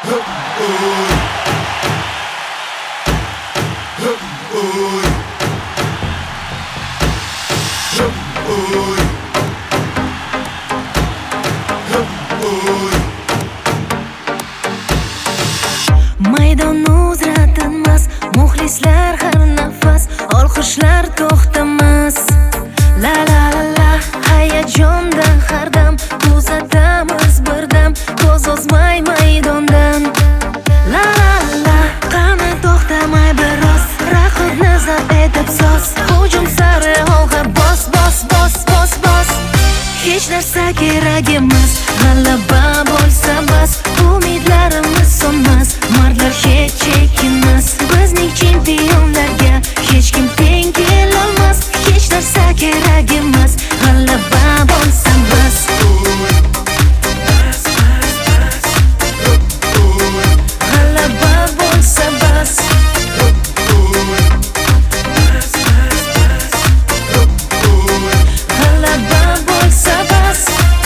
Maydon uzra tinmas, muxlislar har nafas, olqishlar to'xtamas. La la la la, hayajondan har dam kuzatamiz birdam, ko'z uzmay maydondan. La la la, qani to'xtamay biroz, raqibni zabt etib soz, hujum sari olg'a bos bos bos bos bos. Hech narsa kerak emas, g'alaba bo'lsa bas, umidlarimiz so'nmas, mardlar hech chekinmas, bizning chempionlarga hech kim teng kelolmas. Hech narsa kerak emas, g'alaba bo'lsa bas. G'alaba bo'lsa bas. G'alaba bo'lsa bas.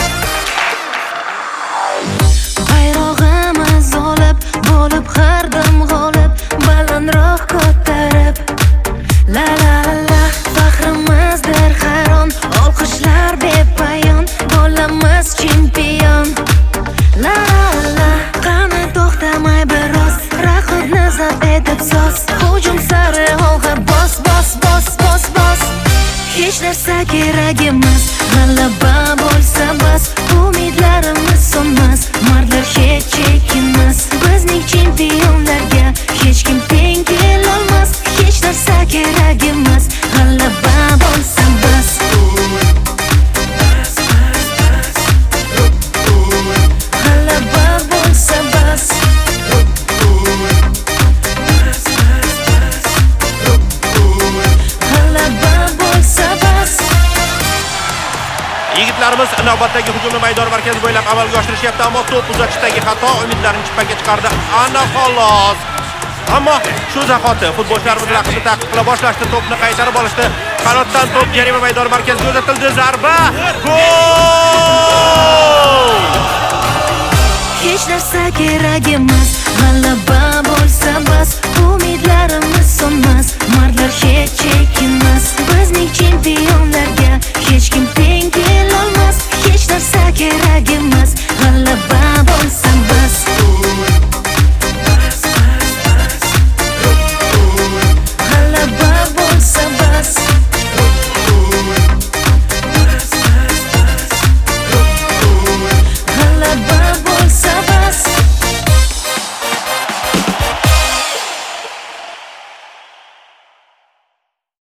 Bayrog'imiz olib, bo'lib har dam g'olib, balandroq ko'tarib. La la la la, faxrimizdir har on, olqishlar bepayon, bo'lamiz chempion. La la la, qani to'xtamay biroz, raqibni zabt etib soz, hujum sari olg'a bos bos bos bos bos. Hech narsa kerak emas, g'alaba bo'lsa bas, umidlarimiz so'nmas, mardlar hech chekinmas, bizning chempionlarga hech kim teng kelolmas. Hech narsa kerak emas, g'alaba bo'lsa bas. G'alaba bo'lsa bas. G'alaba bo'lsa bas. Yigitlarimiz navbatdagi hujumni maydon markazi bo'ylab amalga oshirishyapti, ammo to'p uzatishdagi xato umidlarini chippaga chiqardi. Ana xolos. Ammo shu zahoti futbolchilarimiz raqibni ta'qib qila boshlashdi, to'pni qaytarib olishdi. Qanotdan to'p jarima maydoni markaziga uzatildi, zarba, gol! Hech narsa kerak emas, g'alaba